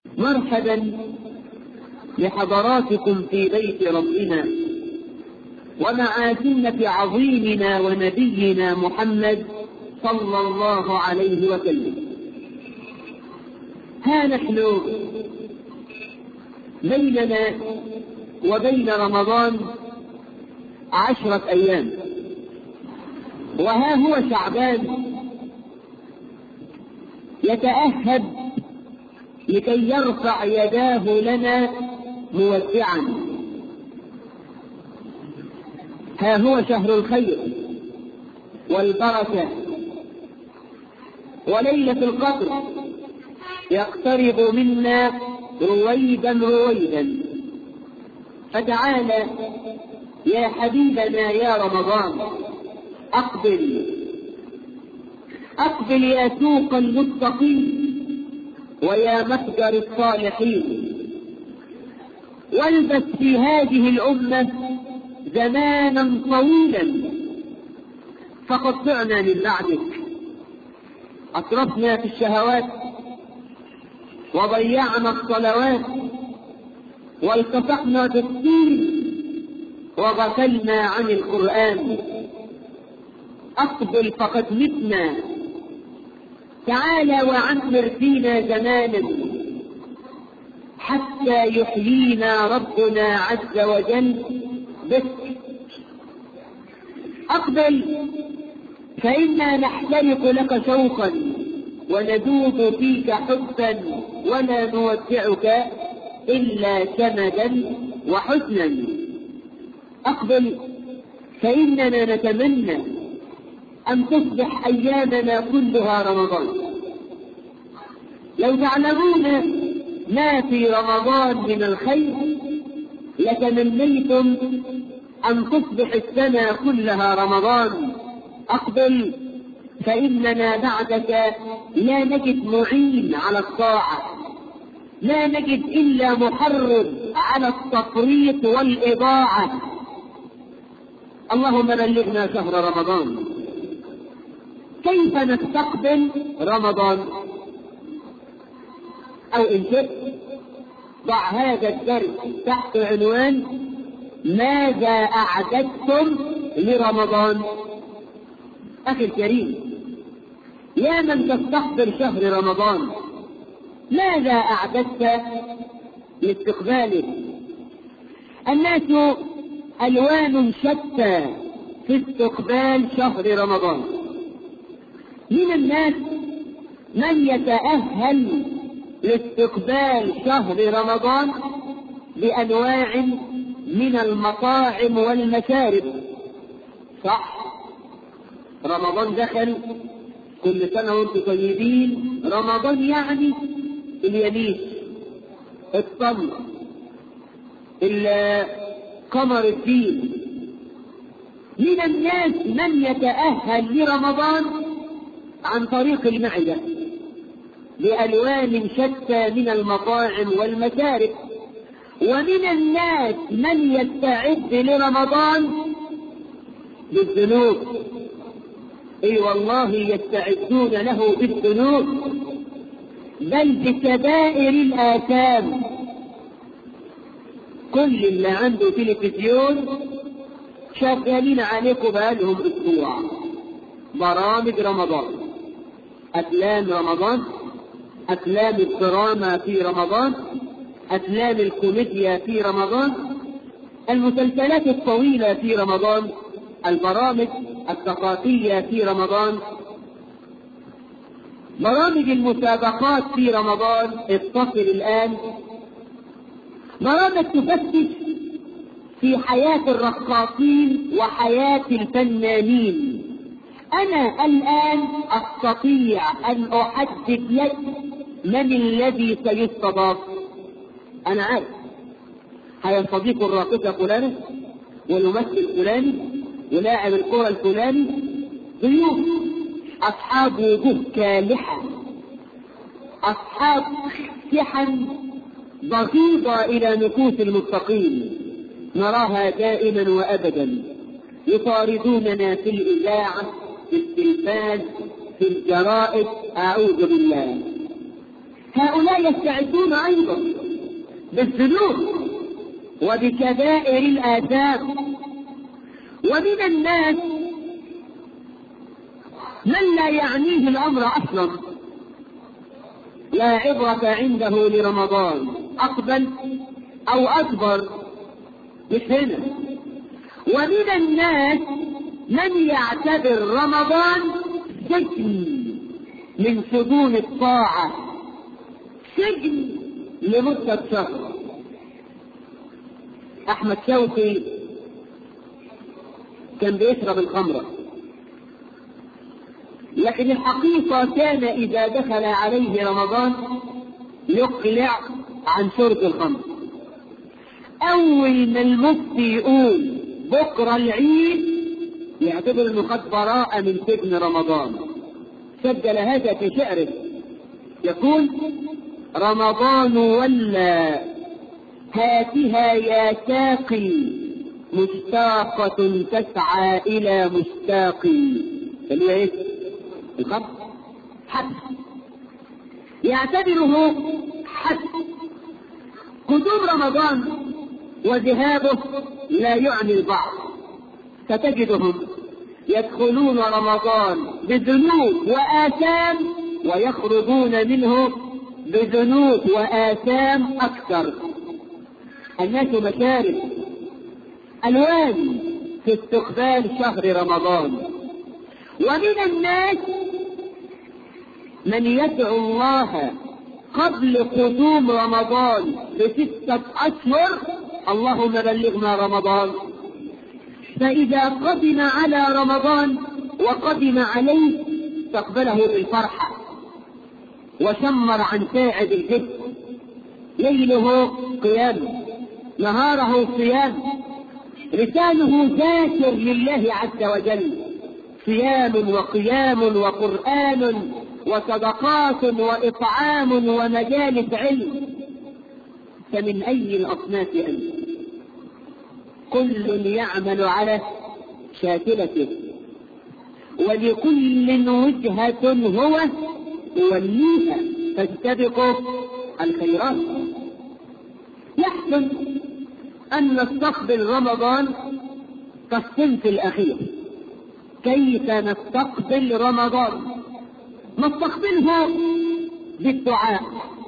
مرحبا بحضراتكم في بيت ربنا ومع سنة عظيمنا ونبينا محمد صلى الله عليه وسلم. ها نحن بيننا وبين رمضان 10 أيام، وها هو شعبان يتأهب لكي يرفع يداه لنا مودعا. ها هو شهر الخير والبركة وليلة القدر يقترب منا رويدا رويدا. فتعالى يا حبيبنا يا رمضان، أقبل يا سوق المتقين ويا متجر الصالحين، والبس في هذه الأمة زمانا طويلا، فقد ضعنا من بعدك، أسرفنا في الشهوات وضيعنا الصلوات والتصقنا بالدين وغفلنا عن القرآن. أقبل فقد متنا، تعالى وعمر فينا زمانا حتى يحيينا ربنا عز وجل بك. أقبل فإنا نحترق لك شوقا وندوب فيك حبا ولا نودعك إلا سمدا وحسنا. أقبل فإننا نتمنى أن تصبح أيامنا كلها رمضان. لو تعلمون ما في رمضان من الخير لتمنيتم أن تصبح السنة كلها رمضان. أقبل فإننا بعدك لا نجد معين على الطاعة، لا نجد إلا محرض على التفريط والإضاعة. اللهم بلغنا شهر رمضان. كيف نستقبل رمضان؟ أو إن شئت ضع هذا الدرس تحت عنوان ماذا أعددتم لرمضان؟ أخي الكريم، يا من تستقبل شهر رمضان، ماذا أعددت لاستقباله؟ الناس ألوان شتى في استقبال شهر رمضان. من الناس من يتأهل لاستقبال شهر رمضان بأنواع من المطاعم والمشارب. صح، رمضان دخل، كل سنة وانتم طيبين. رمضان يعني اليمين، التمر، قمر الدين. من الناس من يتأهل لرمضان عن طريق المعدة بألوان شتى من المطاعم والمشارب. ومن الناس من يستعد لرمضان بالذنوب. اي والله يستعدون له بالذنوب، بل بكبائر الآثام. كل اللي عنده تلفزيون شغالين عليكم بقالهم اسبوع برامج رمضان، افلام رمضان، افلام الدراما في رمضان، افلام الكوميديا في رمضان، المسلسلات الطويلة في رمضان، البرامج الثقافية في رمضان، برامج المسابقات في رمضان. اتصل الآن، برامج تفتش في حياة الرقاصين وحياة الفنانين. أنا الآن أستطيع أن أحدد لك من الذي سيستضاف. أنا عارف هيستضيف الراقصة فلانة والممثل الفلاني ولاعب الكرة الفلاني، ضيوف أصحاب وجوه كالحة، أصحاب سحن بغيضة إلى نفوس المتقين، نراها دائما وأبدا يطاردوننا في الإذاعة، في التلفاز، في الجرائد. أعوذ بالله. هؤلاء يستعدون أيضا بالذنوب وبكبائر الآثام. ومن الناس من لا يعنيه الأمر أصلا، لا عبرة عنده لرمضان أقبل أو أكبر، مش هنا. ومن الناس من يعتبر رمضان سجن من سجون الطاعة، سجن لمدة شهر. أحمد شوقي كان بيشرب الخمرة، لكن الحقيقة كان إذا دخل عليه رمضان يقلع عن شرب الخمر. أول ما المفتي يقول بكرة العيد يعتبر أنه قد براء من سجن رمضان. سجل هذا في شعره يقول: رمضان ولا هاتها يا ساقي، مشتاقة تسعى إلى مشتاقي. اللي ايه؟ الخمر حد يعتبره حد. قدوم رمضان وذهابه لا يعني البعض، ستجدهم يدخلون رمضان بذنوب وآثام ويخرجون منه بذنوب وآثام أكثر. الناس مشارب ألوان في استقبال شهر رمضان. ومن الناس من يدعو الله قبل قدوم رمضان ب6 أشهر: اللهم بلغنا رمضان. فإذا قدم على رمضان وقدم عليه استقبله بالفرحة وشمر عن ساعد الجسم، ليله قيام، نهاره صيام، لسانه ذاكر لله عز وجل، صيام وقيام وقرآن وصدقات وإطعام ومجالس علم. فمن أي الأصناف أنت؟ كل يعمل على شاكلته، ولكل وجهة هو يوليها، فاستبقوا الخيرات. يحسن أن نستقبل رمضان كالصنف الأخير. كيف نستقبل رمضان؟ نستقبله بالدعاء.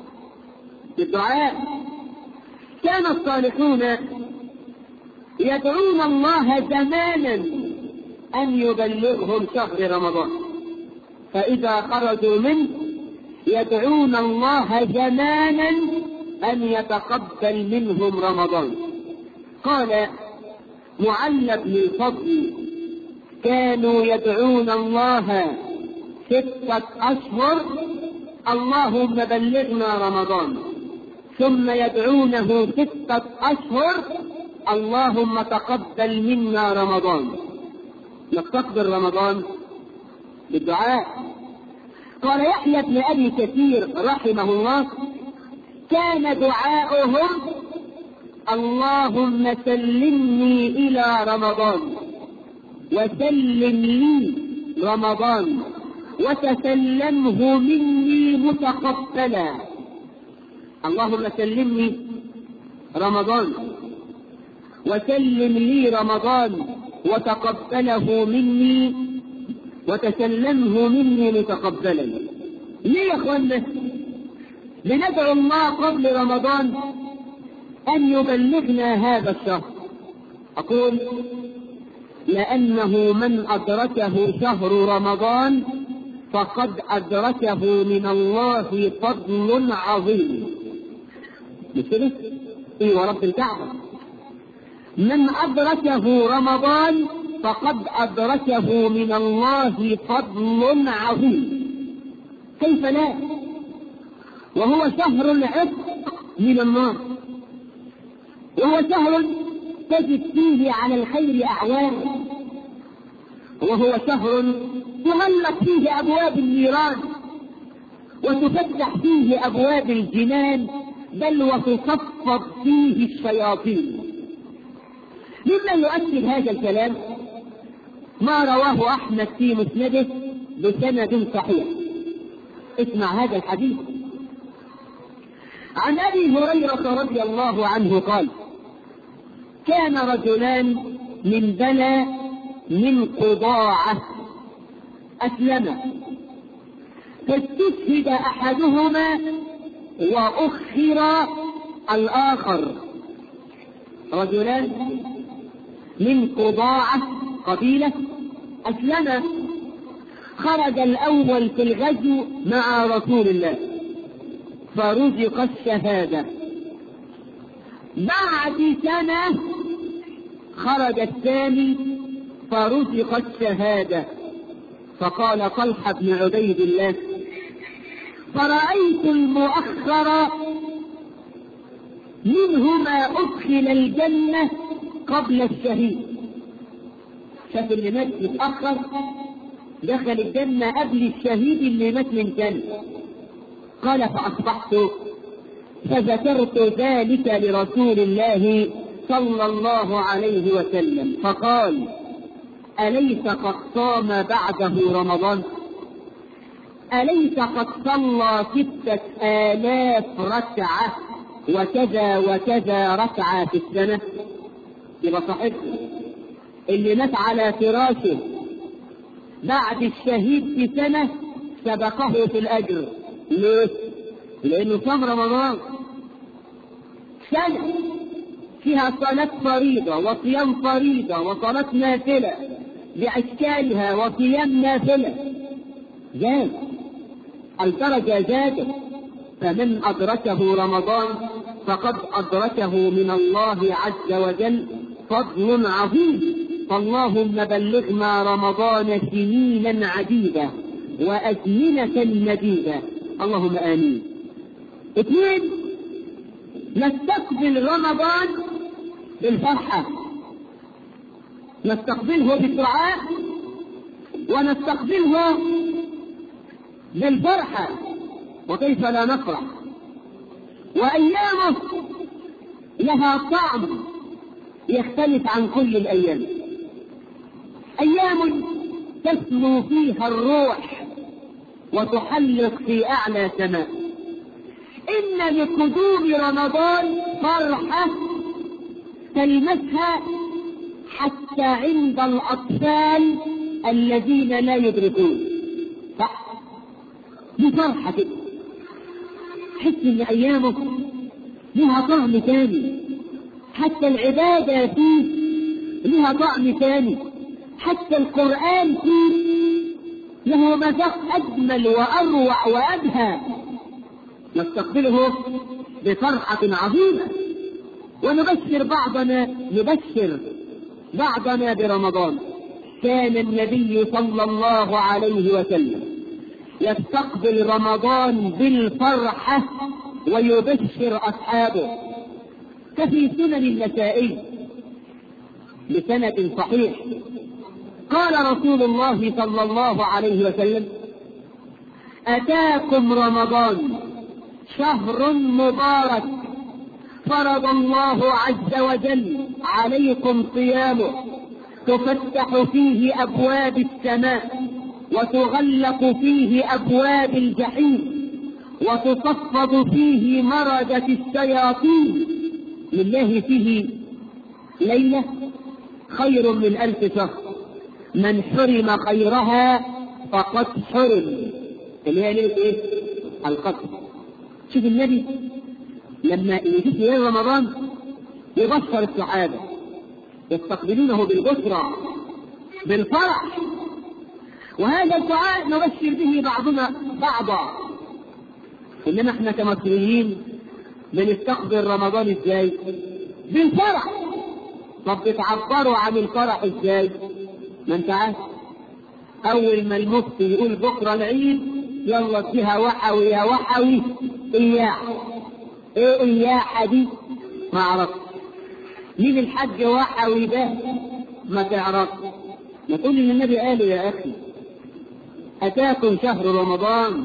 كان الصالحون يدعون الله زمانا أن يبلغهم شهر رمضان، فإذا خرجوا منه يدعون الله زمانا أن يتقبل منهم رمضان. قال معل بن الفضل: كانوا يدعون الله 6 أشهر: اللهم بلغنا رمضان، ثم يدعونه 6 أشهر: اللهم تقبل منا رمضان. نستقبل رمضان بالدعاء. قال يحيى بن أبي كثير رحمه الله: كان دعاؤهم: اللهم سلمني إلى رمضان، وسلم لي رمضان، وتسلمه مني متقبلا. اللهم سلمني رمضان، وسلم لي رمضان، وتقبله مني، وتسلمه مني متقبلا. ليه يا اخوانا بندعو الله قبل رمضان أن يبلغنا هذا الشهر؟ أقول: لأنه من أدركه شهر رمضان فقد أدركه من الله فضل عظيم. مثل ورب الكعبة: من أدركه رمضان فقد أدركه من الله فضل عظيم. كيف لا؟ وهو شهر العتق من النار، وهو شهر تجد فيه على الخير أعوان، وهو شهر تغلق فيه أبواب النيران وتفتح فيه أبواب الجنان، بل وتصفد فيه الشياطين. مما يؤكد هذا الكلام ما رواه أحمد في مسنده بسند صحيح. اسمع هذا الحديث: عن أبي هريرة رضي الله عنه قال: كان رجلان من بني من قضاعة أسلما، فاستشهد أحدهما وأخر الآخر. رجلان من قضاعة قبيلة أسلما، خرج الأول في الغزو مع رسول الله فرزق الشهادة. بعد سنة خرج الثاني فرزق الشهادة. فقال طلحة بن عبيد الله: فرأيت المؤخر منهما أدخل الجنة قبل الشهيد. شاف اللي مات متأخر دخل الجنة قبل الشهيد اللي مات من سنة. قال: فأصبحت فذكرت ذلك لرسول الله صلى الله عليه وسلم، فقال: أليس قد صام بعده رمضان؟ أليس قد صلى 6000 ركعة وكذا وكذا ركعة في السنة؟ يبقى صاحبنا اللي مات على فراشه بعد الشهيد بسنة سبقه في الأجر. ليه؟ لأنه صام رمضان سنة فيها صلاة فريضة وصيام فريضة وصلاة نافلة بأشكالها وصيام نافلة، زاد الدرجة زادت. فمن أدركه رمضان فقد أدركه من الله عز وجل فضل عظيم. فاللهم بلغنا رمضان سنينا عديدة وأزمنة مديدة، اللهم آمين. 2، نستقبل رمضان بالفرحة، نستقبله بالدعاء ونستقبله بالفرحة، وكيف لا نفرح. وأيامه لها طعم يختلف عن كل الأيام. أيام تسمو فيها الروح وتحلق في أعلى سماء. إن لقدوم رمضان فرحة تلمسها حتى عند الأطفال الذين لا يدركون. دي فرحة كده، تحس إن أيامه لها طعم ثاني، حتى العبادة فيه لها طعم ثاني، حتى القرآن فيه له مذاق أجمل وأروع وأبهى. نستقبله بفرحة عظيمة ونبشر بعضنا برمضان. كان النبي صلى الله عليه وسلم يستقبل رمضان بالفرحة ويبشر أصحابه، كفي سنن النسائي بسند صحيح قال رسول الله صلى الله عليه وسلم: أتاكم رمضان شهر مبارك فرض الله عز وجل عليكم صيامه، تفتح فيه أبواب السماء وتغلق فيه أبواب الجحيم وتصفد فيه مردة الشياطين. لله فيه ليلة خير من 1000 شهر، من حرم خيرها فقد حرم. اللي هي ليلة ايه؟ القدر. شوف النبي لما يجي في رمضان يبشر الصحابة يستقبلونه بالبشرى بالفرح، وهذا الدعاء نبشر به بعضنا بعضا. انما احنا كمصريين بنستقبل رمضان ازاي؟ بالفرح. طب بتعبروا عن الفرح ازاي؟ ما انت عارف، اول ما المفتي يقول بكره العيد يلا فيها وحوي يا وحوي اياح. ايه اياح دي؟ ما اعرفش. مين الحاج وحوي ده؟ ما تعرفش. ما تقول ان النبي قال يا اخي اتاكم شهر رمضان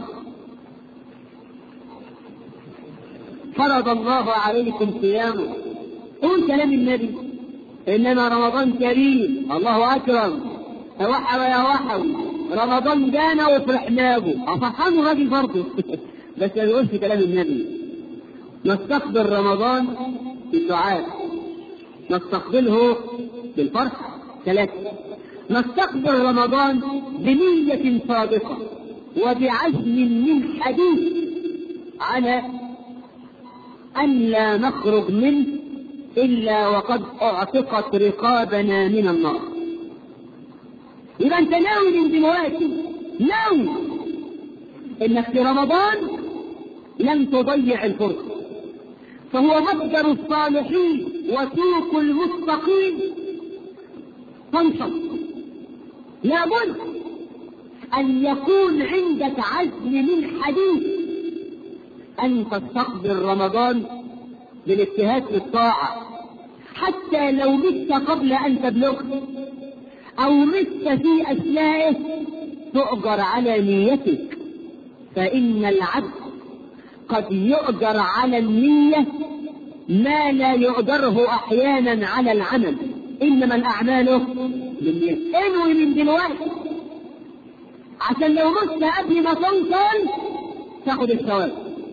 فرض الله عليكم صيامه. قول كلام النبي، انما رمضان كريم الله اكرم. يا وحوي يا وحوي رمضان جانا وفرحنا به. فرحان الراجل برضه بس ما يقولش كلام النبي. نستقبل رمضان بالدعاء، نستقبله بالفرح. 3، نستقبل رمضان بنية صادقة وبعزم من حديد على أن لا نخرج منه إلا وقد أعتقت رقابنا من النار. يبقى أنت ناوي من دلوقتي، ناوي إنك في رمضان لن تضيع الفرصة، فهو مصدر الصالحين وسوق المستقيم. فانشط، لابد أن يكون عندك عزم من حديد أن تستقبل رمضان بالاجتهاد في الطاعة، حتى لو مت قبل أن تبلغه أو مت في أثنائه تؤجر على نيتك، فإن العبد قد يؤجر على النية ما لا يؤجره أحيانا على العمل، إنما الأعمال بالنية. انوي من دلوقتي عشان لو مت قبل ما توصل تاخد الثواب.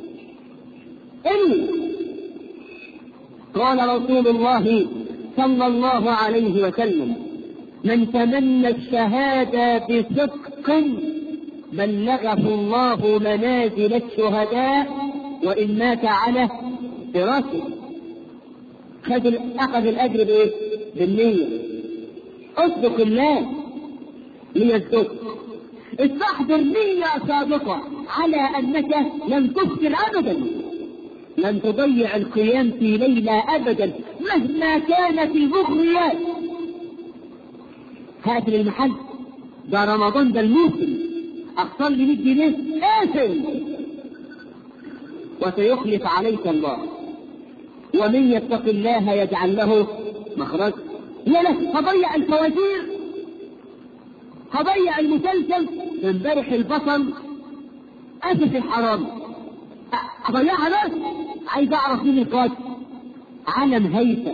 انوي. قال رسول الله صلى الله عليه وسلم: من تمنى الشهادة بصدق بلغه الله منازل الشهداء وإن مات على فراسه. أخذ الأجر بإيه؟ بالنية. اصدق الله ليصدق. استحضر نية صادقة على أنك لن تفطر أبدا، لن تضيع القيام في ليلة أبدا مهما كانت المغريات. هات للمحل، ده رمضان، ده الموسم، أخسر لي 100 جنيه آثم، وسيخلف عليك الله. ومن يتق الله يجعل له مخرج. لا هضيع الفوازير، هضيع المسلسل. امبارح البصل أسف الحرام، هضيعها. بس عايز أعرف مين القاتل. علم هيثم.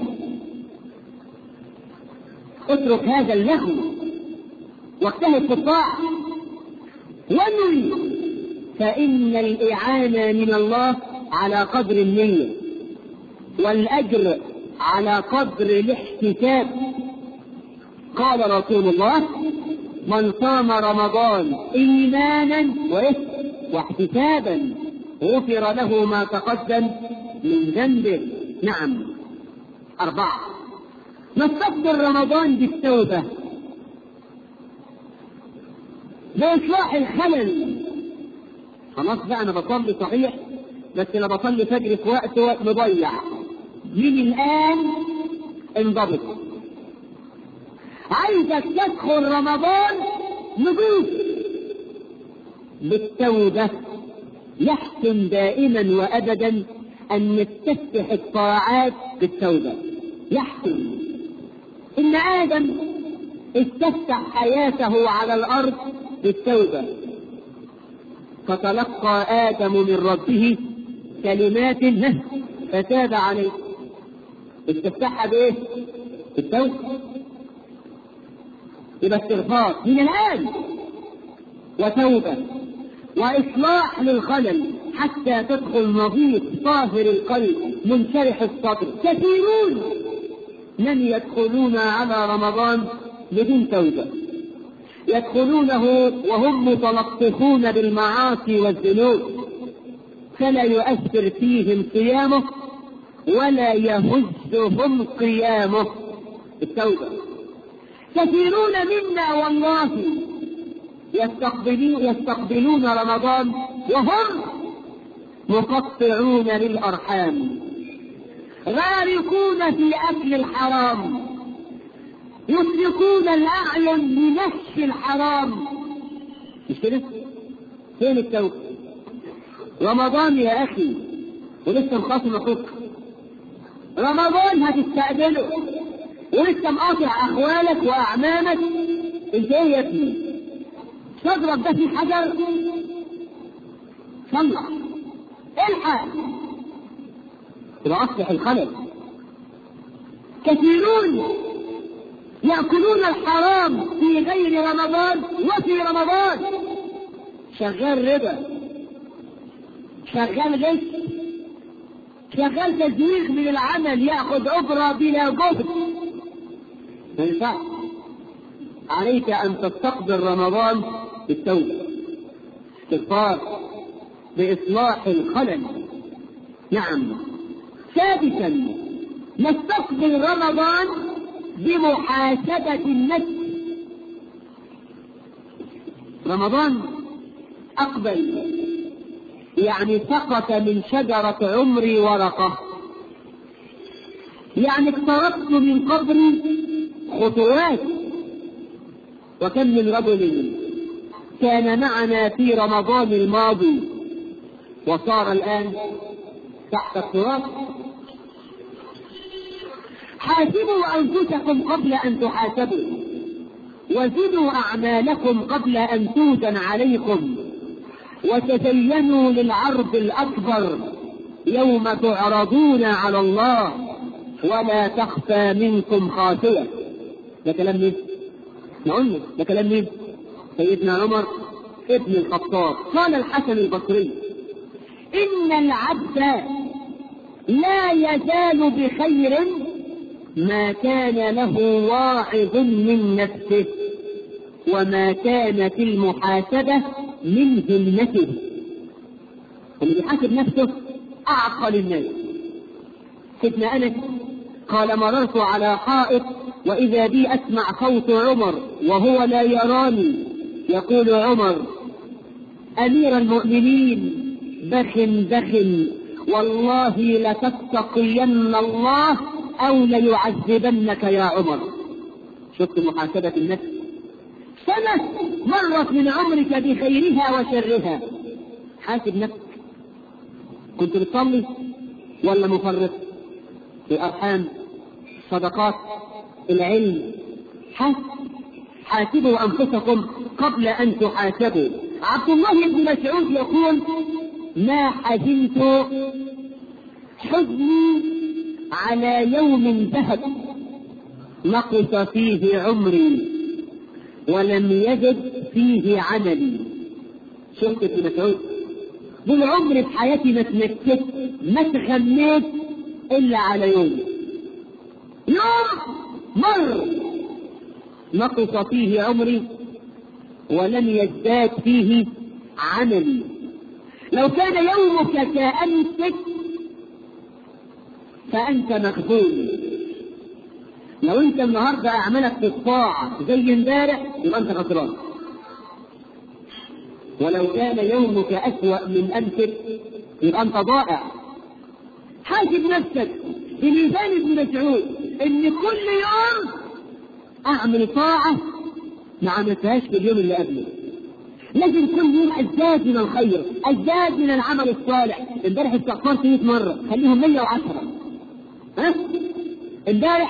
اترك هذا اللهو واجتهد في الطاعة وانوي، فإن الإعانة من الله على قدر النية، والأجر على قدر الاحتساب. قال رسول الله: من صام رمضان إيمانا واحتسابا غفر له ما تقدم من ذنبه. نعم. 4، نستقبل رمضان بالتوبة بإصلاح الخلل. خلاص بقى أنا بصلي صحيح، بس أنا بصلي فجر في وقت مضيع. من الآن انضبط. عايزك تدخل رمضان نضيف بالتوبة. يحسن دائما وأبدا أن نستفتح الطاعات بالتوبة. يحسن. إن آدم استفتح حياته على الأرض بالتوبة، فتلقى آدم من ربه كلمات فتاب عليه. استفتحها بإيه؟ بالتوبة. يبقى استغفار من الآن، وتوبة، وإصلاح للخلل حتى تدخل نظيف طاهر القلب منشرح الصدر. كثيرون من يدخلون على رمضان بدون توبة، يدخلونه وهم متلطخون بالمعاصي والذنوب، فلا يؤثر فيهم صيامه ولا يهزهم قيامه. التوبة. كثيرون منا والله يستقبلون رمضان وهم مقطعون للأرحام، غارقون في أكل الحرام، يطلقون الأعين لنهش الحرام. مش كده؟ فين التوبة؟ رمضان يا أخي ولسه مخاصم أخوك. رمضان هتستقبله ولسه مقاطع أخوالك وأعمامك. انت ايه يا ابني؟ تضرب ده في حجر؟ صلح، الحق، يبقى أصلح الخلل. كثيرون يأكلون الحرام في غير رمضان وفي رمضان. شغال ربا، شغال غش، شغال تزويق من العمل يأخذ أجرة بلا جهد. ما ينفعش. عليك أن تستقبل رمضان بالتوبة، بالاستغفار، بإصلاح الخلل. نعم. سادسا، نستقبل رمضان بمحاسبة النفس. رمضان أقبل، يعني سقط من شجرة عمري ورقة، يعني اقتربت من قبري خطوات. وكم من رجل كان معنا في رمضان الماضي وصار الآن تحت التراب. حاسبوا أنفسكم قبل أن تحاسبوا، وزنوا أعمالكم قبل أن توزن عليكم، وتزينوا للعرض الأكبر يوم تعرضون على الله ولا تخفى منكم خافية. ده كلام مين؟ نقول ده كلام مين؟ سيدنا عمر ابن الخطاب. قال الحسن البصري: إن العبد لا يزال بخير ما كان له واعظ من نفسه، وما كانت المحاسبة من همته. اللي بيحاسب نفسه أعقل الناس. سيدنا أنس قال: مررت على حائط وإذا بي أسمع صوت عمر وهو لا يراني، يقول عمر: أمير المؤمنين، بخ بخ، والله لتتقين الله أو ليعذبنك يا عمر. شفت محاسبة النفس؟ سنة مرت من عمرك بخيرها وشرها. حاسب نفسك. كنت بتصلي ولا مفرط في الأرحام، الصدقات، العلم؟ حاسبوا أنفسكم قبل أن تحاسبوا. عبد الله بن مسعود يقول: ما حزنت حزني على يوم ذهب نقص فيه عمري ولم يجد فيه عملي. شفت ابن مسعود؟ طول عمري في حياتي ما تنكت، ما تغنيت إلا على يوم مر نقص فيه عمري ولم يزداد فيه عملي. لو كان يومك كأمسك فأنت مغبون. لو أنت النهارده أعمالك في الطاعة زي امبارح يبقى أنت خسران. ولو كان يومك أسوأ من أمسك يبقى أنت ضائع. حاسب نفسك بميزان ابن مسعود إن كل يوم أعمل طاعة ما عملتهاش في اليوم اللي قبله. لازم كل يوم أزداد من الخير، أزداد من العمل الصالح. امبارح استغفرت 100 مرة، خليهم 110. امبارح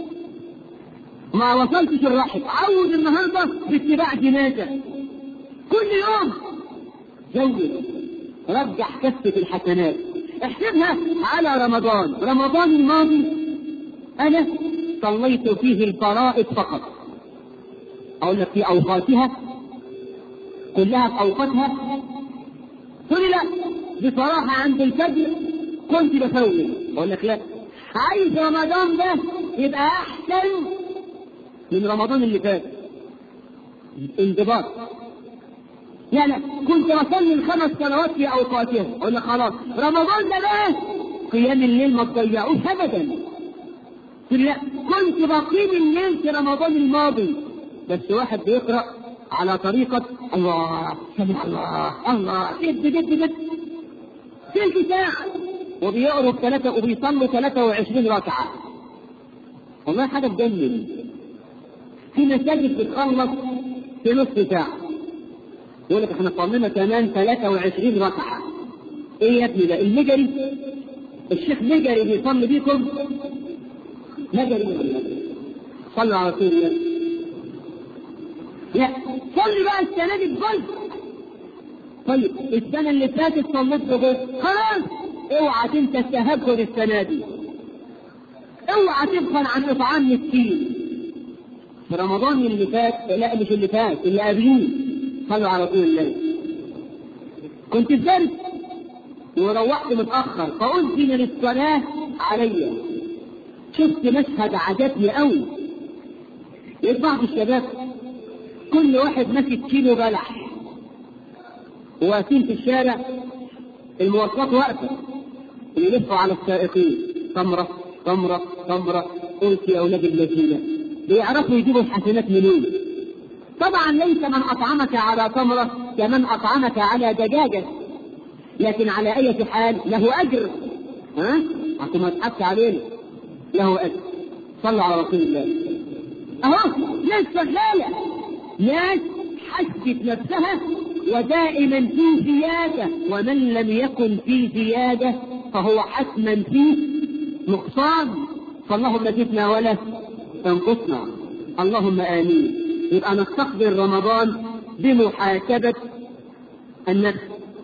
ما وصلتش الرحم، عود النهارده باتباع جنازة. كل يوم زود، رجح كفة الحسنات. احسبها على رمضان الماضي أنا صليت فيه الفرائض فقط. أقول لك في أوقاتها كلها، في أوقاتها. تقول لا بصراحة عند الفجر كنت بفوت. أقول لك لا، عايز رمضان ده يبقى أحسن من رمضان اللي فات. انضباط. لا كنت بصلي الخمس صلوات في أوقاتها. أقول لك خلاص رمضان ده بقى قيام الليل ما تضيعوش أبدا. لا كنت بقيم الليل في رمضان الماضي، بس واحد بيقرأ على طريقة الله سمع الله جد تلك ساعة، وبيقروا وبيصلوا 23 ركعة. والله حاجة تجنن. في مساجد بتخلص في نص ساعة. يقول لك احنا صلينا كمان 23 ركعة. ايه يا ابني ده؟ المجري الشيخ مجري بيصلي بيكم؟ مجري صلوا على طول. لا صلي بقى السنة دي بجد. طيب السنة اللي فاتت صليت بجد، خلاص اوعى تنسى التهجد السنة دي. اوعى تبخل عن اطعام مسكين. في رمضان اللي فات، لا مش اللي فات، اللي قبليه، صلوا على طول الله. كنت في درس وروحت متأخر فأذن للصلاة علي. شفت مشهد عجبني قوي. لقيت بعض الشباب كل واحد ماسك كيلو بلح وواقفين في الشارع، المواصلات واقفة يلفوا على السائقين تمرة تمرة تمرة. قلت يا أولاد الذين بيعرفوا يجيبوا الحسنات منين؟ طبعا ليس من أطعمك على تمرة كمن أطعمك على دجاجة، لكن على أي حال له أجر. عشان ما تضحكش علينا، له أجر. صلوا على رسول الله. أهو ناس شغالة، ناس حست نفسها ودائما في زيادة، ومن لم يكن في زيادة فهو حتما في نقصان. فاللهم زدنا ولا تنقصنا، اللهم آمين. يبقى نستقبل رمضان بمحاسبة النفس.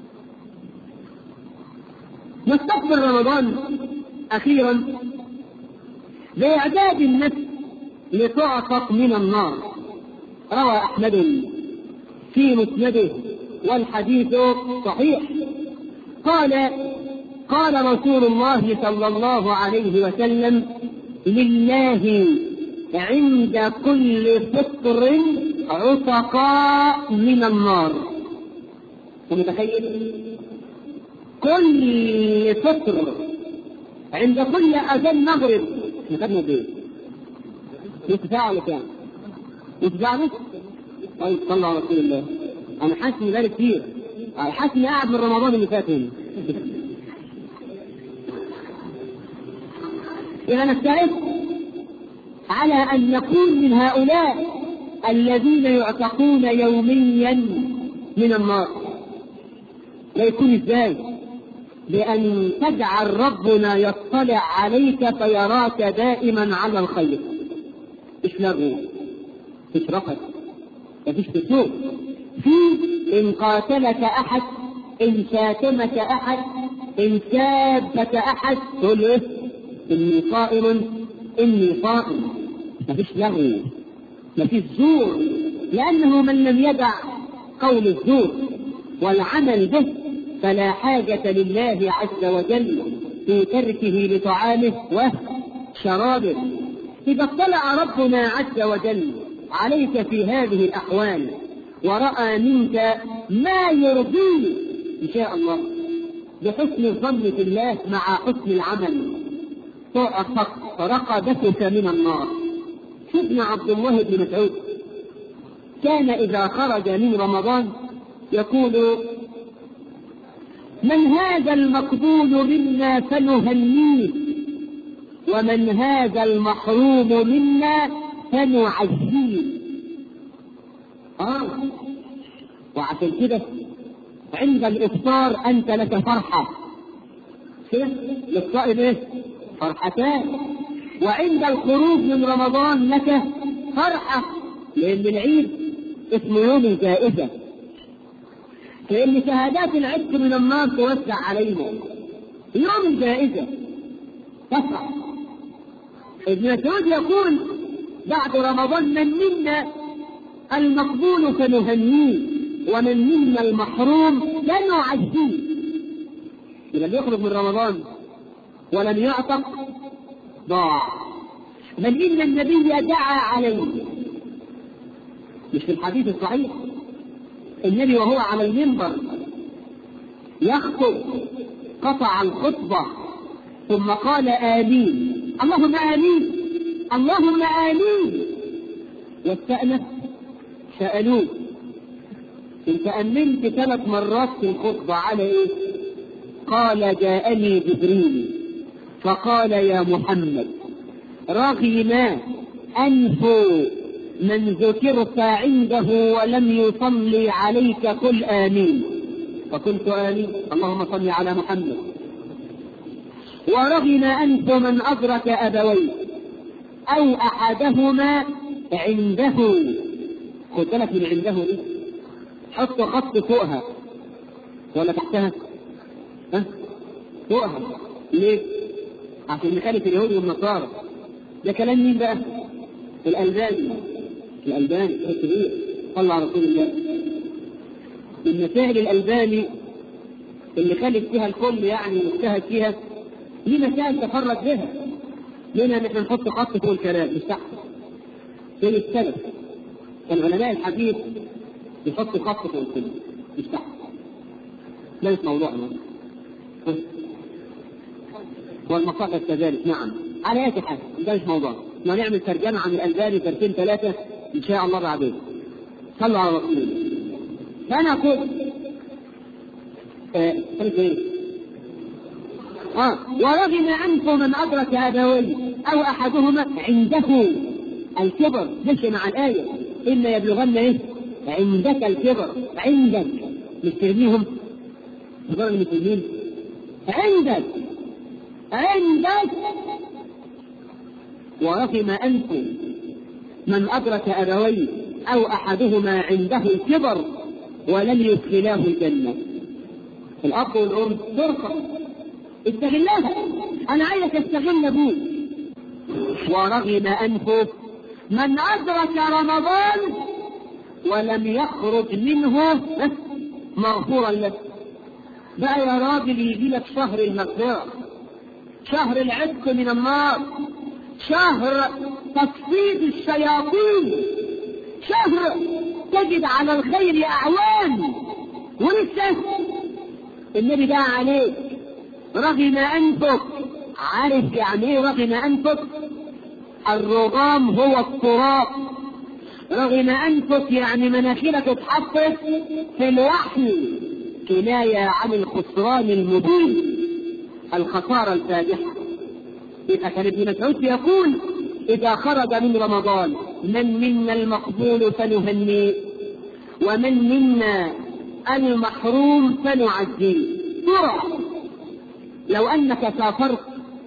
نستقبل رمضان أخيرا بإعداد النفس لتعتق من النار. روى أحمد في مسنده والحديث صحيح قال رسول الله صلى الله عليه وسلم: لله عند كل فطر عتقاء من النار. متخيل؟ كل فطر عند كل أذان مغرب نخدنا بيه نتفاعل ولا كام؟ نتفاعل؟ طيب صلى على رسول الله. أنا حاسس من ذلك كتير، حاسس إني قاعد من رمضان اللي فات هنا. إذا نستعد على أن نكون من هؤلاء الذين يعتقون يوميا من النار. لا يكون إزاي؟ بأن تجعل ربنا يطلع عليك فيراك دائما على الخير. مش لغو، مش رفض، مفيش تسوق في إن قاتلك أحد، إن شاتمك أحد، إن سابك أحد تقول له إني صائم إني صائم. مفيش لغو، مفيش زور، لأنه من لم يدع قول الزور والعمل به فلا حاجة لله عز وجل في تركه لطعامه وشرابه. إذا اطلع ربنا عز وجل عليك في هذه الأحوال ورأى منك ما يرضيه إن شاء الله بحسن الظن في الله مع حسن العمل تعتق رقبتك من النار. سيدنا عبد الله بن مسعود كان إذا خرج من رمضان يقول: من هذا المقبول منا فنهنيه، ومن هذا المحروم منا فنعزيه. وعشان كده عند الإفطار أنت لك فرحة، للصائم إيه؟ فرحتان. وعند الخروج من رمضان لك فرحة، لأن العيد اسمه يوم الجائزة، لأن شهادات العتق من النار توسع علينا. يوم الجائزة تفرح. ابن مسعود يقول بعد رمضان: من منا المقبول فنهنيه، ومن منا المحروم فنعزيه. إذا يخرج من رمضان ولم يعتق ضاع. بل إن النبي دعا عليه، مش في الحديث الصحيح النبي وهو على المنبر يخطب قطع الخطبة ثم قال: آمين، اللهم آمين، اللهم آمين. واستأنف سألوه: انت أمنت 3 مرات في الخطبة على ايه؟ قال: جاءني جبريل فقال: يا محمد، رغم أنف من ذكرت عنده ولم يصلي عليك قل آمين. فقلت آمين، اللهم صل على محمد. ورغم أنف من أدرك أبويه أو أحدهما عنده. خد بالك من عنده دي، حط خط فوقها ولا تحتها؟ فوقها. ليه؟ عشان نخالف اليهود والنصارى. ده كلام مين بقى؟ الألباني الكبير صلى على رسول الله. من مسائل الألباني اللي خلت فيها الكل يعني مجتهد فيها، ليه مسائل تفرد بها، منها نحن نحط خط فوق الكلام مش تحت. فين السلف؟ كان علماء الحديث يحط خط فوق الكلام مش تحت. ده مش موضوعنا. والمصادر كذلك. نعم على اي حال ده مش موضوع. نعمل ترجمه عن الألباني ترتين 3 ان شاء الله بعدين. صلوا على رسول الله. فانا اقول ورغم أنف من أدرك أبويه أو أحدهما عنده الكبر. مشي مع الآية إما يبلغن إيه؟ عندك الكبر. عندك مش ترميهم غير المسلمين. عندك ورغم أنف من أدرك أبويه أو أحدهما عنده الكبر ولم يدخلاه الجنة. الأب والأم فرصة استغلها. أنا عايزك استغل أبوك. ورغم أنفه من أدرك رمضان ولم يخرج منه مغفورا له. بقى يا راجل يجي لك شهر المغفرة، شهر العتق من النار، شهر تصفيد الشياطين، شهر تجد على الخير أعوان، ولسه النبي دعا عليك رغم أنفك. عارف يعني ايه رغم أنفك؟ الرغام هو التراب. رغم أنفك يعني مناخيرك تتحطت في الوحي، كناية عن الخسران المبين، الخسارة الفادحة. يبقى كان ابن مسعود يقول إذا خرج من رمضان من منا المقبول فنهنيه ومن منا المحروم فنعزيه. ترى لو أنك سافرت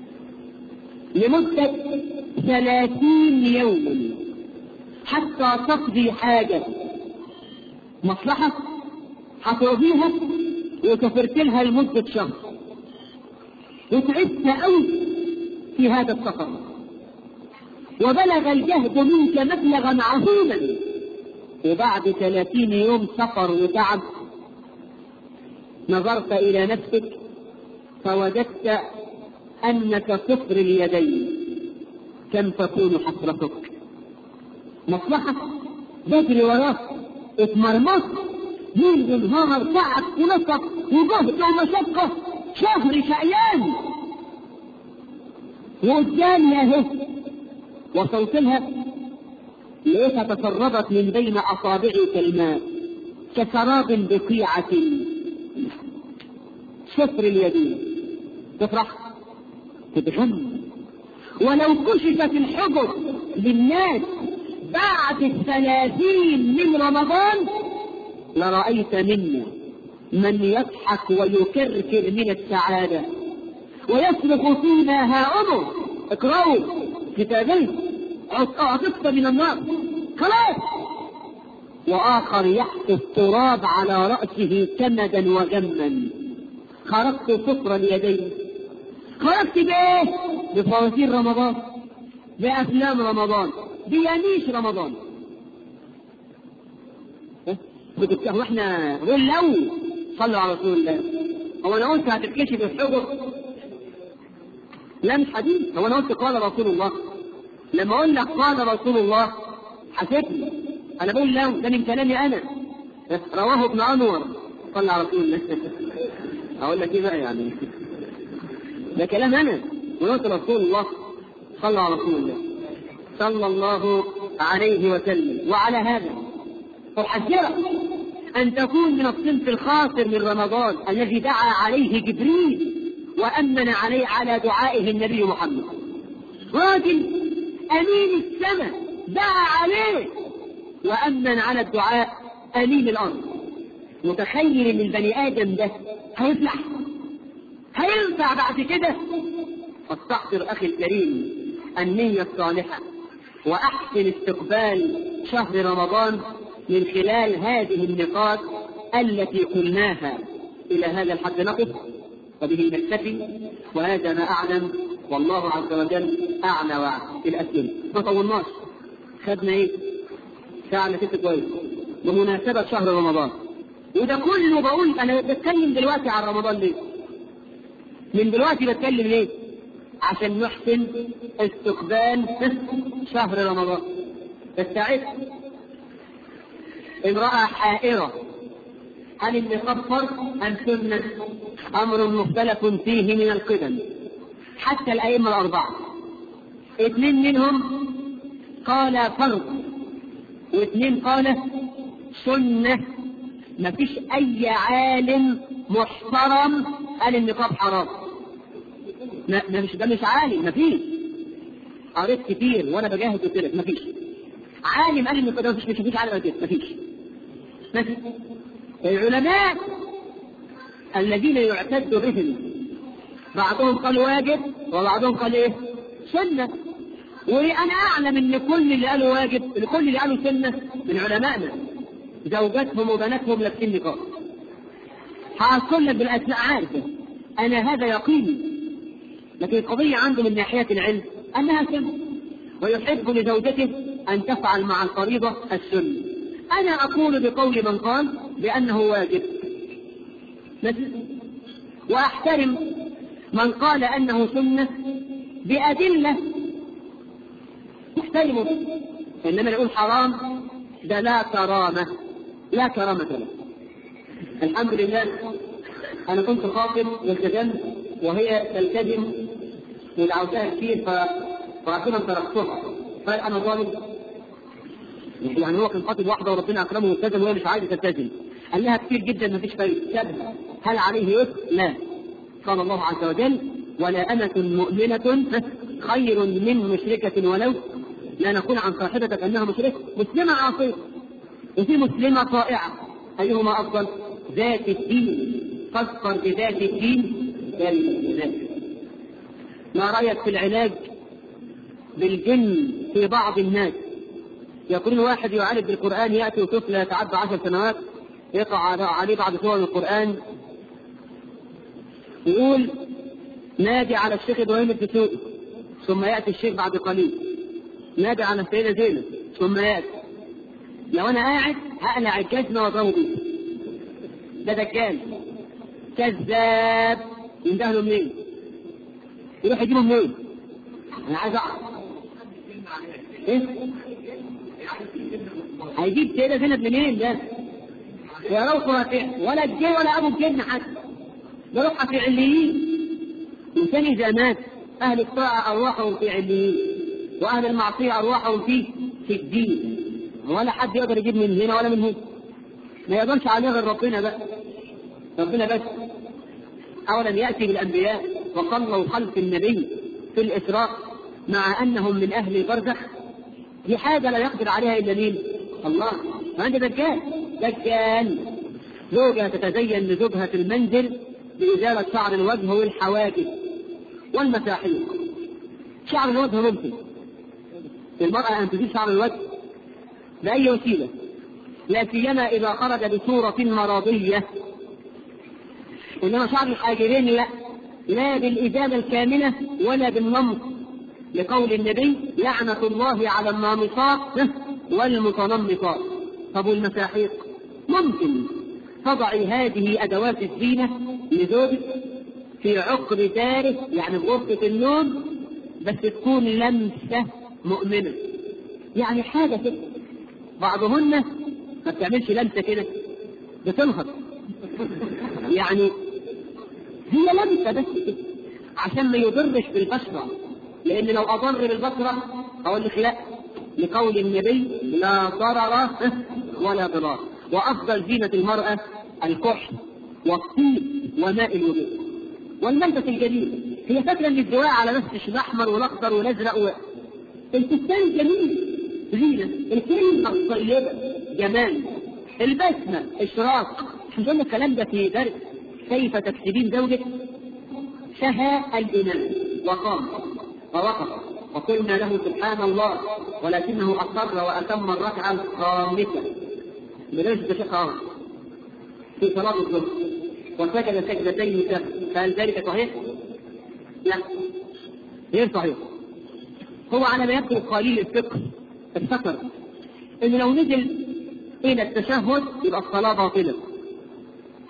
لمدة 30 يوما حتى تقضي حاجة مصلحة هتقضيها وسافرت لها لمدة شهر وتعبت أوي في هذا السفر وبلغ الجهد منك مبلغا عظيما، وبعد 30 يوم سفر وتعب نظرت إلى نفسك فوجدت أنك صفر اليدين، كم تكون حسرتك؟ مصلحة بجري وراك اتمرمط ليل ونهار، تعب ونصب وجهد ومشقة، شهر شقيان، وقدامي اهو وصلت لها لقيتها تسربت من بين أصابعي كالماء كسراب بقيعة، صفر اليدين. تفرح تتغم. ولو كشفت الحجر للناس بعد 30 من رمضان لرأيت منا من يضحك ويكركر من السعادة ويصرخ فينا ها أمر اقرأوا كتابين عطفت من النار خلاص، وآخر يحت التراب على رأسه كمدا وغما. خرجت صفر اليدين. خرجت بإيه؟ بفواتير رمضان، بأفلام رمضان، بيميش رمضان. واحنا نقول لو صلوا على رسول الله. هو انا قلت هتتكشف الحجر؟ لا مش حديث. هو انا قلت قال رسول الله؟ لما اقول لك قال رسول الله حسبني. انا بقول لو ده من كلامي انا، رواه ابن انور صلى على رسول الله. اقول لك ايه بقى يعني؟ ده كلام انا وقلت رسول الله صلى على رسول الله صلى الله عليه وسلم. وعلى هذا أحذرك أن تكون من الصنف الخاسر من رمضان الذي دعا عليه جبريل وأمن عليه على دعائه النبي محمد. راجل أمين السماء دعا عليه وأمن على الدعاء أمين الأرض. متخيل أن البني آدم ده هيفلح هينفع بعد كده؟ فاستحضر أخي الكريم النية الصالحة وأحسن استقبال شهر رمضان من خلال هذه النقاط التي قلناها. إلى هذا الحد نقف وبه نكتفي، وهذا ما أعلم والله عز وجل أعلى وأعلى. الأسئلة ما طولناش، خدنا إيه؟ ساعة 6 كويس بمناسبة شهر رمضان. وده كله بقول أنا بتكلم دلوقتي عن رمضان ليه؟ من دلوقتي بتكلم ليه؟ عشان نحسن استقبال شهر رمضان. تستعد امرأة حائرة هل النقاب فرض أم سنة؟ أمر مختلف فيه من القدم حتى الأئمة الأربعة. 2 منهم قال فرض و2 قال سنة. ما فيش أي عالم محترم قال النقاب حرام. ده مش عالم. ما فيش. قريت كتير وأنا بجاهد وكده. ما فيش عالم قال النقاب. ما فيش عالم كده. ما فيش. العلماء الذين يعتد بهم بعضهم قال واجب وبعضهم قال ايه؟ سنة. وانا اعلم ان كل اللي قالوا واجب كل اللي قالوا سنة من علمائنا زوجاتهم وبناتهم لابسين نقاب. هقول لك بالاسماء عارفة انا هذا يقيني. لكن القضية عنده من ناحية العلم انها سنة ويحب لزوجته ان تفعل مع الفريضة السنة. انا اقول بقول من قال بانه واجب واحترم من قال انه سنة بأدلة احترمه. انما نقول حرام ده لا كرامة له. الحمد لله انا كنت خاطب والتزمت وهي تلتزم والعوتها كتير فاخيرا تركتها. قال انا ظالم يعني هو كان خاطب واحدة وربنا اكرمه والتزم وهي مش عايزة تلتزم. قال لها كتير جدا ما فيش فايدة. هل عليه يسر؟ لا. قال الله عز وجل ولا أمة مؤمنة خير من مشركة ولو. لا نقول عن صاحبتك أنها مشركة. مسلمة عاصية وفي مسلمة طائعة أيهما أفضل؟ ذات الدين. فاظفر بذات الدين ذات. ما رأيك في العلاج بالجن في بعض الناس؟ يقول واحد يعالج بالقرآن يأتي طفل يتعدى 10 سنوات يقع عليه بعض سور القرآن يقول نادي على الشيخ إبراهيم الدسوقي ثم يأتي الشيخ بعد قليل نادي على السيدة زينب ثم يأتي. لو أنا قاعد هقلع الجزمة وأضربه بيه. ده دجال كذاب. يندهله منين؟ يروح يجيبه منين؟ أنا عايز أعرف إيه؟ هيجيب سيدة زينب منين ده؟ يا روح ولا الجن ولا أبو الجن حتى. ده روح في عليين. إنسان إذا مات أهل الطاعة أرواحهم في عليين وأهل المعصية أرواحهم في الدين. ولا حد يقدر يجيب من هنا ولا من هنا. ما يقدرش عليه غير ربنا بس. أولا يأتي بالأنبياء وصلوا خلف النبي في الإسراء مع أنهم من أهل البرزخ. دي حاجة لا يقدر عليها إلا مين؟ الله. فأنت دجال. زوجة تتزين لزوجها في المنزل بإزالة شعر الوجه والحواجب والمساحيق. شعر الوجه ممكن المرأة أن تزيل شعر الوجه بأي وسيلة لا سيما إذا خرج بصورة مرضية. إنما شعر الحاجبين لا بالإزالة الكاملة ولا بالنمط لقول النبي لعنة الله على النامصات والمتنمصات. طب والمساحيق ممكن تضعي هذه أدوات الزينة لزوجك في عقر داره يعني غرفة النوم بس تكون لمسة مؤمنة. يعني حاجة كده. بعضهن ما بتعملش لمسة كده بتنهض يعني هي لمسة بس كده عشان ما يضرش بالبشرة. لأن لو أضر بالبشرة أقول لك لا لقول النبي لا ضرر ولا ضرار. وأفضل زينة المرأة الكحل والطيب وماء الوضوء والملبس الجميل. هي فاكرة ان الدواء على نفس الأحمر والأخضر والأزرق الفستان جميل زينة. الكلمة الطيبة جمال. البسمة إشراق. احنا قلنا الكلام ده في درس كيف تكسبين زوجك. شهى الإمام وقام ووقف وقلنا له سبحان الله ولكنه أصر وأتم الركعة الخامسة بلاش بشيخ في صلاة الظهر وسجد سجدتين فهل ذلك صحيح؟ لا غير صحيح. هو على ما يبدو قليل الفقه افتكر ان لو نزل الى التشهد يبقى الصلاة باطلة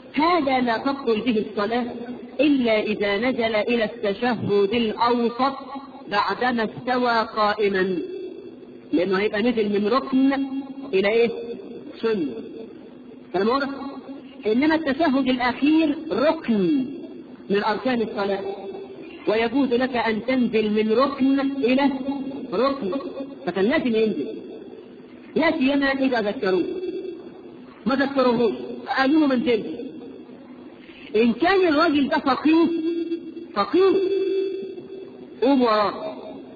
هذا لا تبطل به الصلاة إلا إذا نزل إلى التشهد الأوسط بعدما استوى قائما، لأنه هيبقى نزل من ركن إلى إيه؟ سنة. كلام واضح؟ إنما التشهد الأخير ركن من أركان الصلاة، ويجوز لك أن تنزل من ركن إلى ركن، فكان لازم ينزل، لا سيما إذا ذكروه. ما ذكروهوش قالوا من تنزل. إن كان الرجل ده فقيه قوم وراه،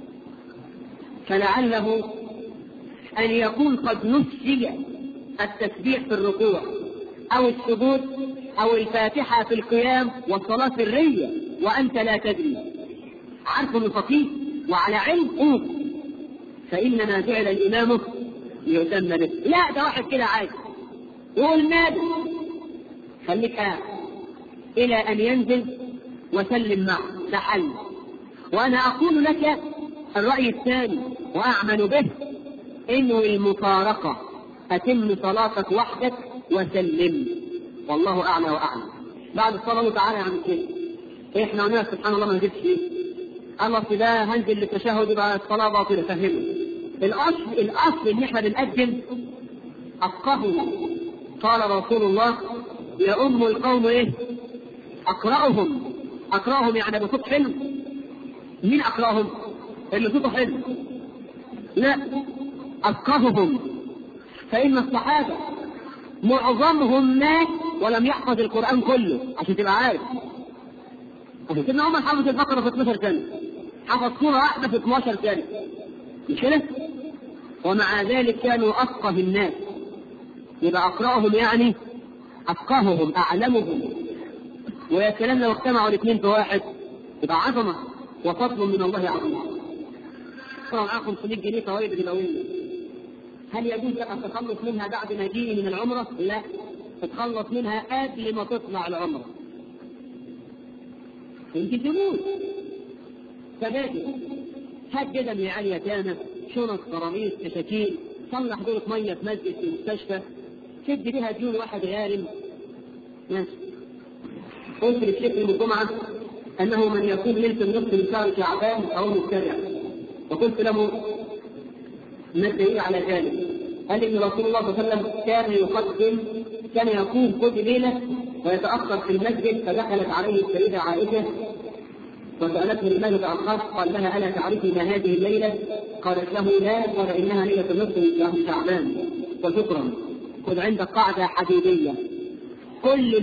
فلعله أن يكون قد نسي التسبيح في الركوع أو السجود أو الفاتحة في القيام والصلاة سرية وأنت لا تدري، عارف أنه فقيه وعلى علم قوم، فإنما جعل الإمام ليتم به. لا ده واحد كده عادي يقول ماذا، خليك إلى أن ينزل وسلم معه، ده حل. وأنا أقول لك الرأي الثاني وأعمل به، إنه المفارقة، أتم صلاتك وحدك وسلم، والله أعلى وأعلم. بعد الصلاة تعالى عن كده إحنا قلنا سبحان الله ما نجيبش فيه الله في ده هنزل للتشهد يبقى الصلاة باطلة. فهمه الأصل إن إحنا بنقدم أفقهوا. قال رسول الله يا أم القوم إيه؟ أقرأهم يعني بصوت حلو. مين أقرأهم؟ اللي صوته حلو؟ لا، أفقههم. فإن الصحابة معظمهم مات ولم يحفظ القرآن كله، عشان تبقى عارف. عشان سيدنا عمر حفظ البقرة في 12 سنة، حفظ سورة واحدة في 12 سنة، مش كده؟ ومع ذلك كانوا أفقه الناس. يبقى أقرأهم يعني أفقههم أعلمهم. ويا سلام لو اجتمعوا الاثنين في واحد يبقى عظمة وفضل من الله عظيم. صار معاكم 500 جنيه فوائد ربوية، هل يجوز لك التخلص منها بعد مجيئي من العمرة؟ لا، تتخلص منها قبل ما تطلع العمرة، يمكن تموت. فبادئ هات جدا من عالية يتامى، شنط، قراميط، كشاكيل، صلح دورة مية في مسجد، في مستشفى، سد بها ديون واحد غارم. ماشي. قلت للشيخ يوم الجمعة أنه من يكون ليلة النصف من شهر شعبان أو مبتدع، وقلت له ما الدليل على ذلك؟ قال إن رسول الله صلى الله عليه وسلم كان يقوم كل ليلة ويتأخر في المسجد، فدخلت عليه السيدة عائشة وسألته لماذا تأخرت؟ قال لها ألا تعرفي ما هذه الليلة؟ قالت له لا، قال إنها ليلة النصف من شهر شعبان. وشكرا. خذ عندك قاعدة حديدية، كل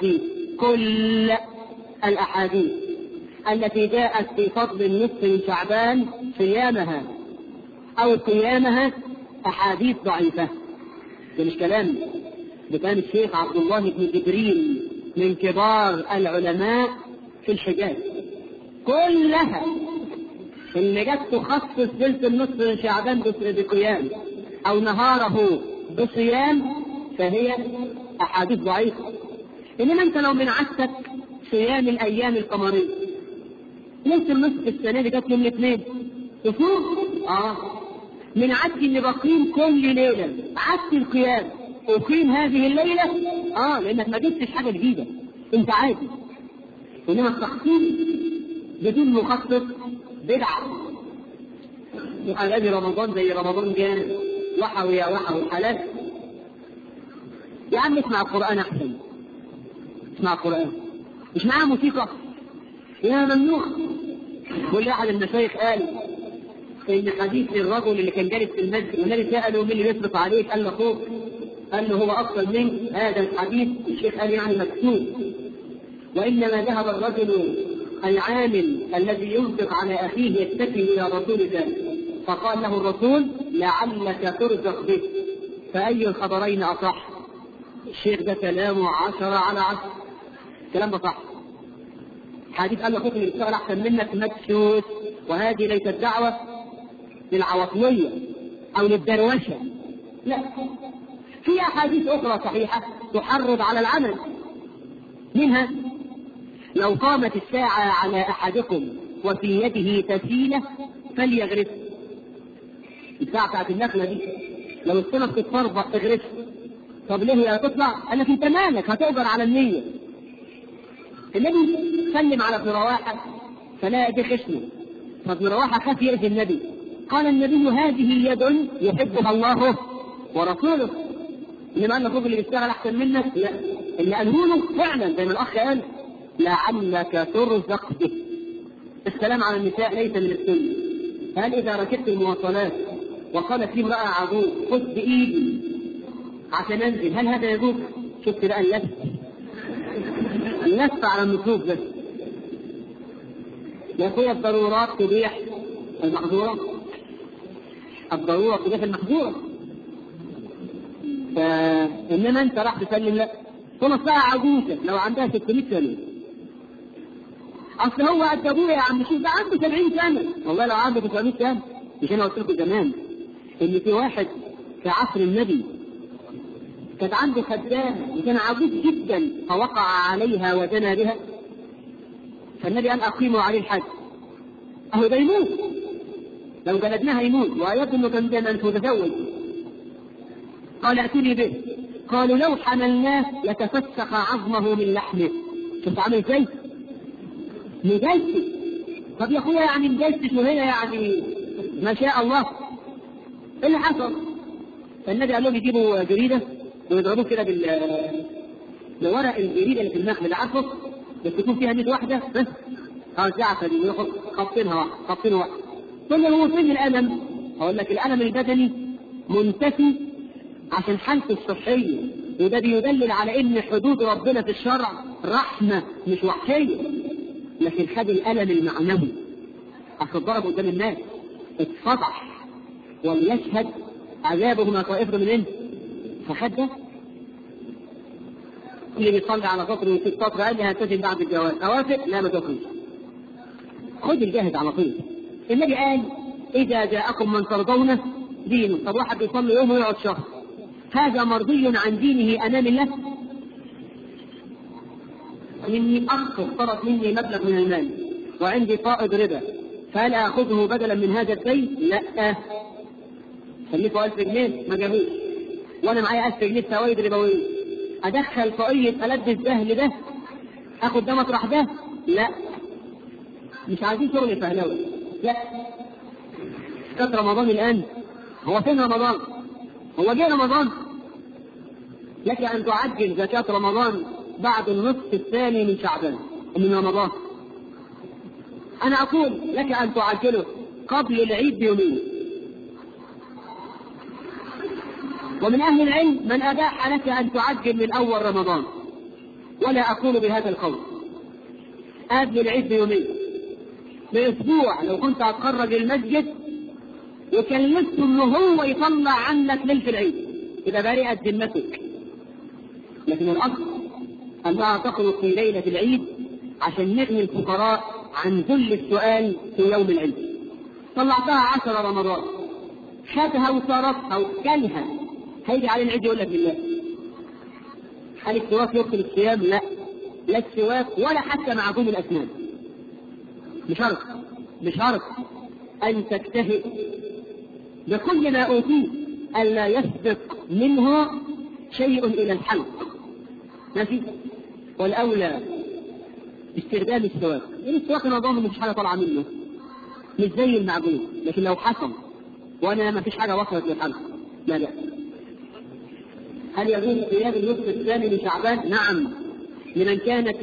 الأحاديث التي جاءت في فضل النصف من شعبان صيامها أو قيامها أحاديث ضعيفة. ده مش كلام، ده كان الشيخ عبد الله بن جبريل من كبار العلماء في الحجاز، كلها اللي جت تخصص ليلة النصف من شعبان بقيام أو نهاره بصيام فهي أحاديث ضعيفة. إنما أنت لو من عادتك صيام الأيام القمرية، ليلة النصف السنة دي جت يوم الاثنين تصوم؟ من عادتي إني بقيم كل ليلة، عادتي القيام أقيم هذه الليلة لأنك ما جبتش حاجة جديدة، أنت عادي. إنما التخصيص بدون مخصص بدعة. وحلال رمضان زي رمضان جانا، وحوي يا وحوي حلال. يا عم اسمع القرآن أحسن، اسمع القرآن، مش معاه موسيقى يا ممنوع. كل أحد المشايخ قال إن حديث الرجل اللي كان جالس في المسجد والنبي سأله مين اللي يصرف عليك؟ قال له أخوك. قال له هو أفضل منك. هذا الحديث الشيخ قال يعني مكتوب. وإنما ذهب الرجل العامل الذي ينفق على أخيه يتكي إلى رسول الله، فقال له الرسول لعلك ترزق به، فأي الخبرين أصح؟ الشيخ ده كلامه 10/10، كلام ده صح. حديث قال له أخوك اللي بيشتغل أحسن منك مكشوف، وهذه ليست دعوة للعواطلية أو للدروشة، لا، في أحاديث أخرى صحيحة تحرض على العمل. منها لو قامت الساعة على أحدكم وفي يده تسيلة فليغرس. الساعة بتاعت النخلة دي لو السنة بتتفربق اغرس، طب ليه يا تطلع؟ قال لك انت مالك، هتؤجر على النية. النبي سلم على ابن رواحة فلا دي خشنه، فابن رواحة خاف يأذي النبي. قال النبي هذه يد يحبها الله ورسوله. انما قال له اللي بيشتغل احسن منك؟ لا، اللي قاله له فعلا زي ما الاخ قال لعلك ترزق به. السلام على النساء ليس من السنة. هل اذا ركبت المواصلات وقالت لي امرأة عجوز خذ بايدي عشان انزل، هل هذا يجوز؟ شفت بقى اللف على النصوص بس. يا اخويا الضرورات تبيح المحظورة، الضرورة تبيح المحظورة. فإنما أنت راح تسلم لا ثم ساعة عجوزة لو عندها 600 سنة. أصل هو قد أبويا يا عم شوف ده عنده 70 سنة، والله لو عنده 900 سنة. مش أنا قلت لكم زمان إن في واحد في عصر النبي كانت عنده خدامة وكان عجوز جدا فوقع عليها وزنى بها، فالنبي قال أقيموا عليه الحد. أهو ده يموت، لو جلدناها يموت، وآيات إنه كان دائما متزوج. قال ائتوني به، قالوا لو حملناه لتفسخ عظمه من لحمه. شفت عامل ازاي؟ مجلس. طب يا اخويا يعني مجلس وهنا يعني ما شاء الله. ايه اللي حصل؟ فالنبي قال لهم يجيبوا جريده ويضربوه كده بورق الجريده اللي في النخل اللي عارفه، بس تكون فيها 100 واحده بس. زعفه دي وياخد خطينها واحده. قل له هو فين الالم؟ اقول لك الالم البدني منتفي عشان حالته الصحيه، وده بيدلل على ان حدود ربنا في الشرع رحمه مش وحشيه. لكن خد الالم المعنوي، اصل ضرب قدام الناس اتفضح وليشهد عذابهما طائفه من انت، فخد ده. اللي بيصلي على سطر ويسيب سطر قال لي هتسجن بعد الجواز، اوافق؟ لا ما تخرج، خد الجاهز على طول. النبي قال اذا جاءكم من ترضون دينه. طب واحد بيصلي يوم ويقعد شهر، هذا مرضي عن دينه امام الله؟ مني اخ اقترض مني مبلغ من المال وعندي فائض ربا، فهل اخذه بدلا من هذا الدين؟ لا. خليته 1000 جنيه ما جابوش، وانا معايا 1000 جنيه فوائد ربويه، ادخل فقيه البس ده لده، اخد ده مطرح ده؟ لا، مش عايزين شغل فهلوي. لا، كانت رمضان الان، هو فين رمضان؟ هو جه رمضان؟ لك ان تعجل زكاة رمضان بعد النصف الثاني من شعبان من رمضان. انا اقول لك ان تعجله قبل العيد بيومين. ومن اهل العلم من اباح لك ان تعجل من اول رمضان، ولا اقول بهذا القول. قبل العيد بيومين، باسبوع لو كنت هتخرج المسجد وكلفته انه هو يطلع عنك ليله العيد اذا برئت ذمتك. لكن الاصل انها تخرج في ليله العيد عشان نغني الفقراء عن ذل السؤال في يوم العيد. طلعتها 10 رمضان، خدها وصرفها وكلها، هيجي على العيد يقول لك بالله هل السواك يبطل الصيام؟ لا، لا السواك ولا حتى معجون الاسنان. بشرط ان تجتهد بكل ما اوتيت الا يسبق منه شيء الى الحلق، ماشي؟ والاولى استخدام السواك، لان السواك انا ضامن مفيش حاجه طالعه منه، مش زي المعجون. لكن لو حصل وانا ما فيش حاجه وصلت للحلق لا. هل يجوز صيام النصف الثاني من شعبان؟ نعم، لمن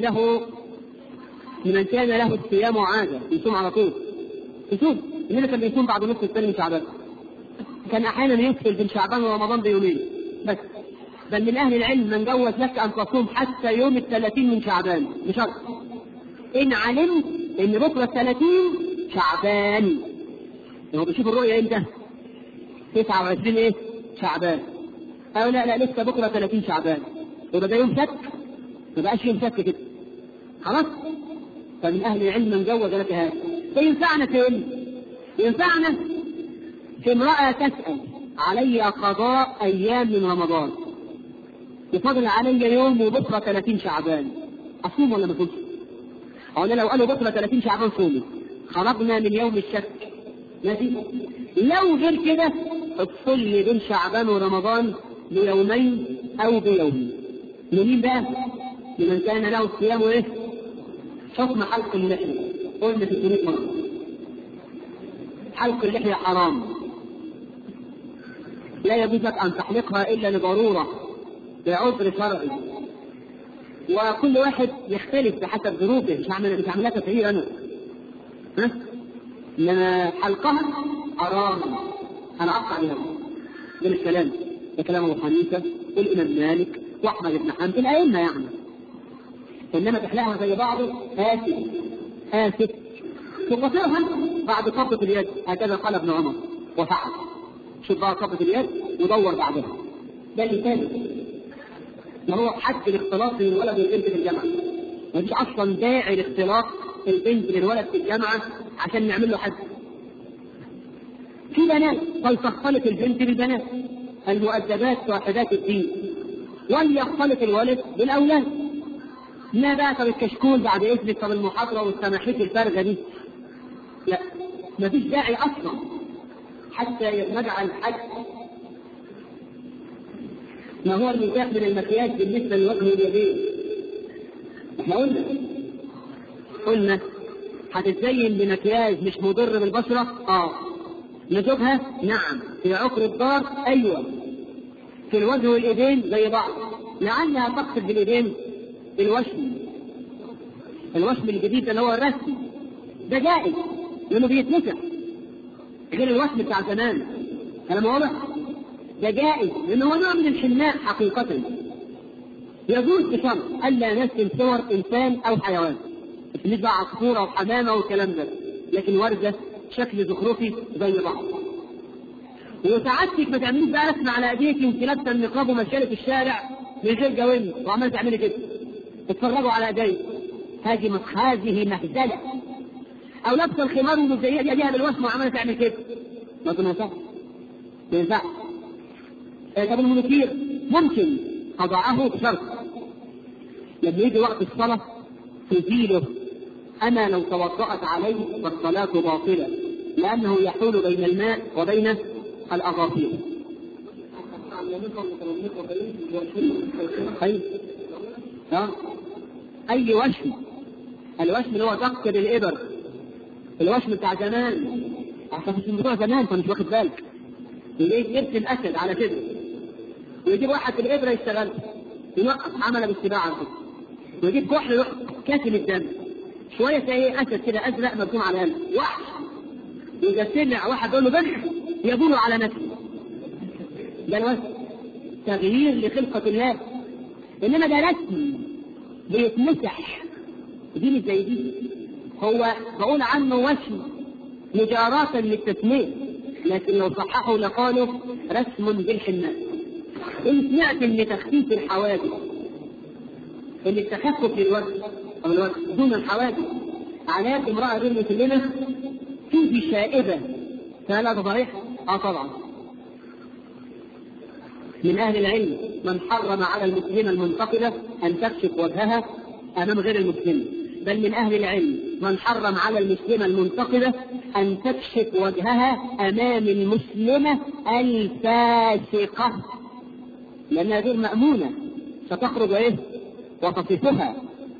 كان له الصيام عاده يصوم على طول يصوم. انما كان بيصوم بعد النصف الثاني من شعبان، كان احيانا يفصل بين شعبان ورمضان بيومين بس. بل من اهل العلم من جوز لك ان تصوم حتى يوم 30 من شعبان بشرط ان علمت ان بكره 30 شعبان. هو بيشوف الرؤيا امتى؟ 29 شعبان، او لا لسه بكره 30 شعبان، يبقى ده يوم شك، ما بقاش يوم شك كده خلاص. فمن اهل العلم من جوز لك هذا. فينفعنا في ينفعنا في امرأة تسأل علي قضاء ايام من رمضان، يفضل علي يوم وبكره 30 شعبان، اصوم ولا ما اصومش؟ او انا لو قالوا بكره 30 شعبان صوموا، خرجنا من يوم الشك. ماشي؟ لو غير كده افصل لي بين شعبان ورمضان بيومين أو بيوم. لمين بقى؟ لمن كان له الصيام إيه؟ حكم حلق اللحية. قلنا في 300 مرة حلق اللحية حرام، لا يجوز لك أن تحلقها إلا لضرورة بعذر شرعي، وكل واحد يختلف بحسب ظروفه. مش هعملها تسعير أنا، إنما حلقها حرام. أنا أقطع بها من الكلام، ده كلام أبو حنيفة والإمام مالك وأحمد بن حنبل الأئمة يعني. إنما تحلقها زي بعضه آسف تقصرها بعد قبضة اليد، هكذا قال ابن عمر وفعل. شوف بقى قبضة اليد ودور بعدها، ده اللي ثاني. ما هو حد الاختلاط بين الولد والبنت في الجامعة، ما فيش أصلا داعي لاختلاط البنت بالولد في الجامعة عشان نعمل له حد. في بنات فلتختلط البنت بالبنات المؤدبات صاحبات الدين، وليختلط الولد بالأولاد. ما بقى طب الكشكول بعد إذنك، طب المحاضرة والسماحية الفارغة دي، لا ما فيش داعي أصلا حتى نجعل حد. ما هو المتاح من المكياج بالنسبة للوجه واليدين؟ احنا قلنا هتتزين بمكياج مش مضر بالبشرة. نشوفها نعم. في عقر الدار ايوه. في الوجه والايدين زي بعض، لعلها تقصد بالايدين الوشم الجديد اللي هو الرسم، ده جائز لانه بيتمسح غير الوشم بتاع زمان. كلام واضح؟ ده جائز لانه هو نوع من الحناء حقيقة. يجوز بشرط الا نرسم صور انسان او حيوان، مش بقى عصفورة وحمامة والكلام ده، لكن وردة شكل زخرفي زي بعض. وساعتك ما تعمليش بقى رسم على ايديك وانت لابسه النقاب وماشيه في الشارع من غير جوانب وعمال تعملي كده اتفرجوا على ايديك، هذه مهزله. او لابسه الخمار ومزينه ايديها بالوشم وعماله تعمل كده، ما ينفعش. طب المنكير ممكن قضاءه بشرط لما يجي وقت الصلاه تزيله، اما لو توضأت عليه فالصلاه باطله لانه يحول بين الماء وبين الأغاطير. أي وشم، الوشم اللي هو دق بالإبر، الوشم بتاع زمان، عشان مش بتوع زمان فمش واخد بالك. يرسم أسد على كده ويجيب واحد بالإبرة يشتغل يوقف عمله بالسباعة كده، ويجيب كحل كاتم الدم شوية تلاقيه أسد كده أزرق مرسوم على قلبه وحش، يجسمع واحد يقول له بنح يدور على نفسه. ده الوسم تغيير لخلقة الله، إنما ده رسم بيتمسح، دي مش زي دي. هو بقول عنه وشم مجاراة للتسمية، لكن لو صححوا لقالوا رسم بالحناء. إن سمعت إن تخفيف الحوادث، إن التخفف للوجه أو الوجه دون الحوادث على يد امرأة غير مسلمة فيه شائبة، فهل هذا صحيح؟ طبعا. من أهل العلم من حرم على المسلمة المنتقبة أن تكشف وجهها أمام غير المسلم، بل من أهل العلم من حرم على المسلمة المنتقبة أن تكشف وجهها أمام المسلمة الفاسقة، لأنها غير مأمونة ستخرج وتصفها.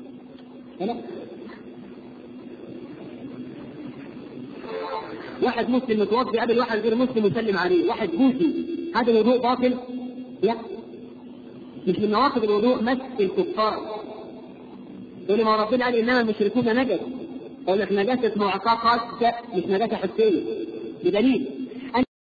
واحد مسلم متوضي قبل واحد غير مسلم يسلم عليه، واحد بوذي، هذا الوضوء باطل؟ لا، مش من نواقض الوضوء مس الكفار. يقول ما ربنا قال انما المشركون نجس، اقول لك نجاسة معتقد مش نجاسة حسية بدليل